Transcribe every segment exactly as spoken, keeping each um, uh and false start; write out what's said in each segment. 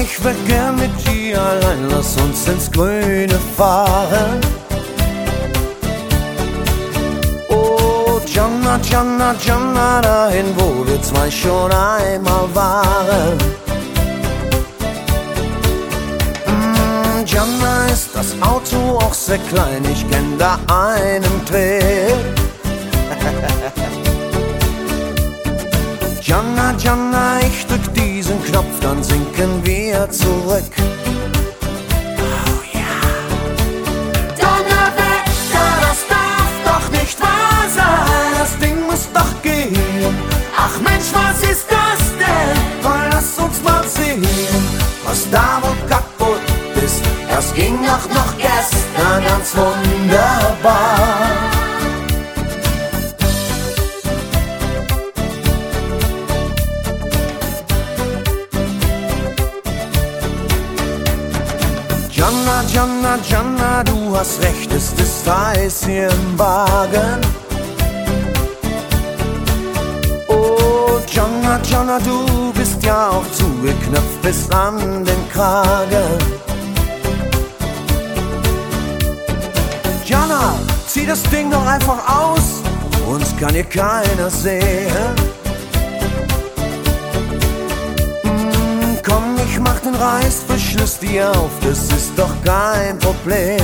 ich wär gern mit dir allein, lass uns ins Grüne fahren. Oh, Gianna, Gianna, Gianna, dahin, wo wir zwei schon einmal waren. Mm, Gianna, ist das Auto auch sehr klein, ich kenn da einen Trick. Gianna, Gianna, ich drück diesen Knopf, dann sinken wir zurück. Oh ja. Donnerwetter, das darf doch nicht wahr sein. Das Ding muss doch gehen. Ach Mensch, was ist das denn? Komm, lass uns mal sehen, was da wohl kaputt ist. Das ging doch noch gestern ganz wunderbar. Gianna, Gianna, Gianna, du hast recht, es ist heiß hier im Wagen. Oh, Gianna, Gianna, du bist ja auch zugeknöpft bis an den Kragen. Gianna, zieh das Ding doch einfach aus, uns kann hier keiner sehen. Komm, ich mach den Reißverschluss dir auf, das ist doch kein Problem.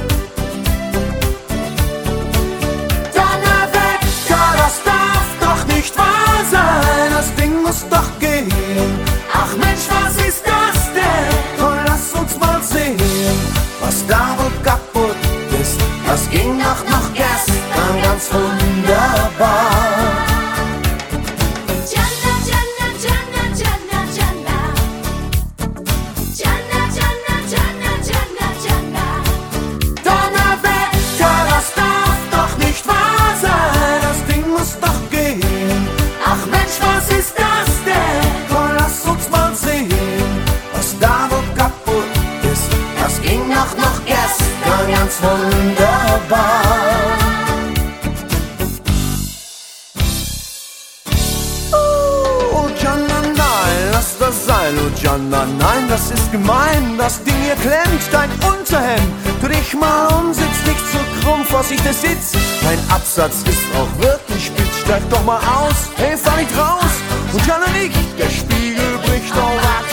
Donnerwetter, das darf doch nicht wahr sein, das Ding muss doch gehen. Ach Mensch, was ist das denn? Komm, lass uns mal sehen, was da wohl kaputt ist. Das ging doch noch gestern ganz wunderbar. Ach Mensch, was ist das denn? Komm, lass uns mal sehen, was da wohl kaputt ist. Das ging doch noch gestern ganz wunderbar. Oh, Gianna, nein, lass das sein. Oh, Gianna, nein, das ist gemein. Das Ding hier klemmt dein Unterhemd. Tu dich mal um, sitz nicht so krumm, Vorsicht, der Sitz. Dein Absatz ist auch wirklich spitz. Steig doch mal aus, hey, fahr nicht raus. Und Gianna nicht, der Spiegel bricht auch ab.